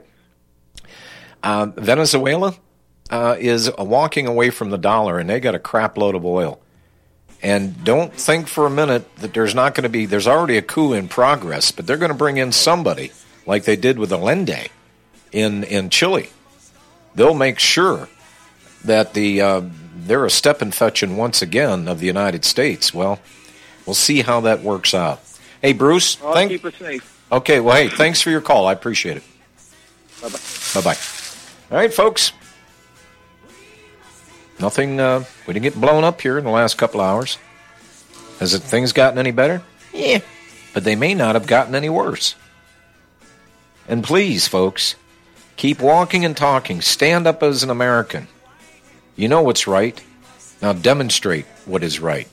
uh, Venezuela Uh, is walking away from the dollar, and they got a crap load of oil. And don't think for a minute that there's not going to be, there's already a coup in progress, but they're going to bring in somebody like they did with Allende in, in Chile. They'll make sure that the uh, they're a stepping fetching once again of the United States. Well, we'll see how that works out. Hey, Bruce. I'll thank- keep it safe. Okay, well, hey, thanks for your call. I appreciate it. Bye-bye. Bye-bye. All right, folks. Nothing, uh, we didn't get blown up here in the last couple hours. Has it, things gotten any better? Yeah. But they may not have gotten any worse. And please, folks, keep walking and talking. Stand up as an American. You know what's right. Now demonstrate what is right.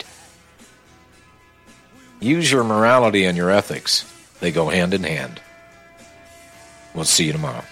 Use your morality and your ethics. They go hand in hand. We'll see you tomorrow.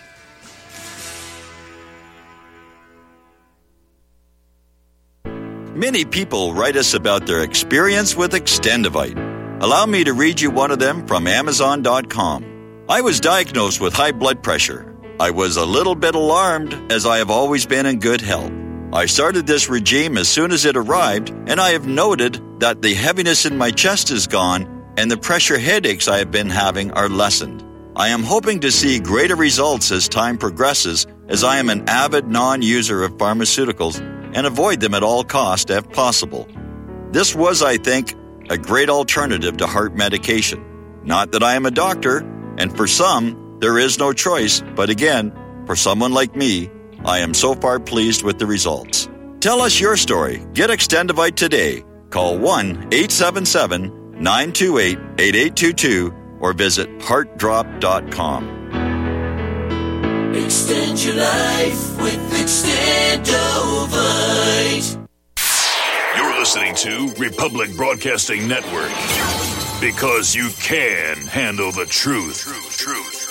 Many people write us about their experience with Extendivite. Allow me to read you one of them from Amazon dot com. I was diagnosed with high blood pressure. I was a little bit alarmed, as I have always been in good health. I started this regime as soon as it arrived, and I have noted that the heaviness in my chest is gone, and the pressure headaches I have been having are lessened. I am hoping to see greater results as time progresses, as I am an avid non-user of pharmaceuticals and avoid them at all costs if possible. This was, I think, a great alternative to heart medication. Not that I am a doctor, and for some, there is no choice, but again, for someone like me, I am so far pleased with the results. Tell us your story. Get Extendivite today. Call one eight seven seven, nine two eight, eight eight two two or visit heart drop dot com. Extend your life with Extendovite. listening to Republic Broadcasting Network. Because you can handle the truth. Truth, truth.